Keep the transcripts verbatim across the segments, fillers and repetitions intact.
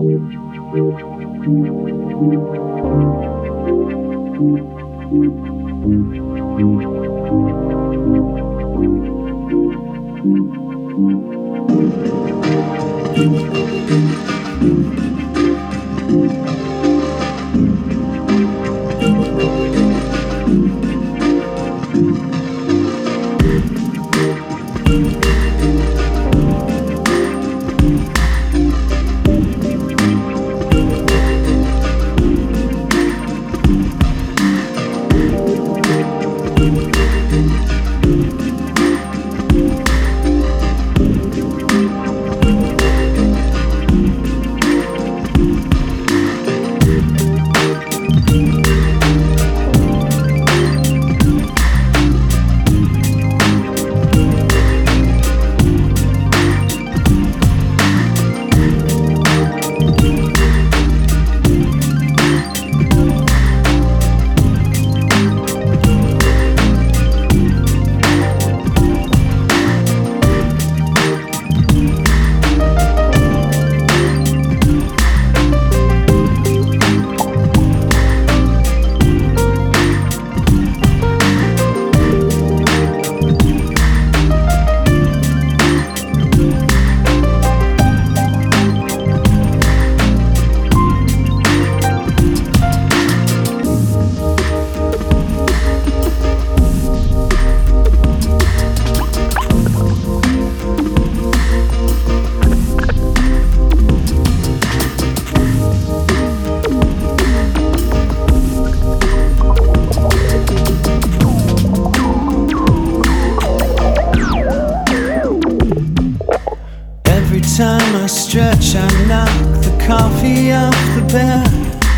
time I stretch, I knock the coffee off the bed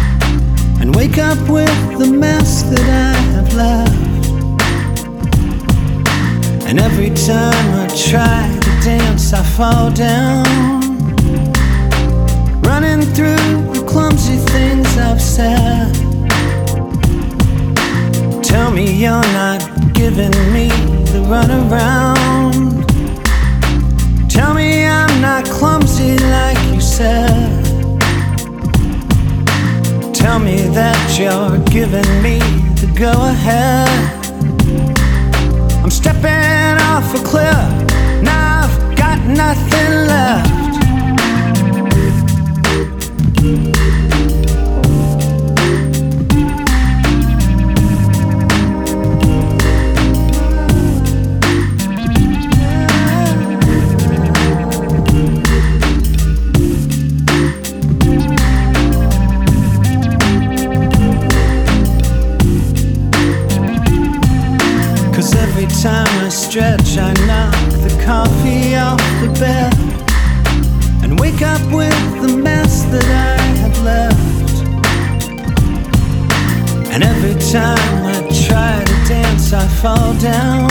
and wake up with the mess that I have left. And every time I try to dance, I fall down, running through the clumsy things I've said. Tell me you're not giving me the runaround. Tell me I'm not clumsy like you said. Tell me that you're giving me the go-ahead. I'm stepping off a cliff, now I've got nothing left. Every time I stretch, I knock the coffee off the bed and wake up with the mess that I have left. And every time I try to dance, I fall down,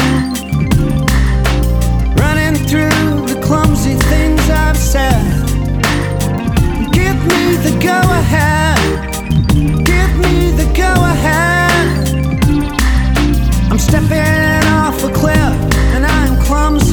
running through the clumsy things I've said. Give me the go-ahead, give me the go-ahead. I'm stepping off a cliff and I'm clumsy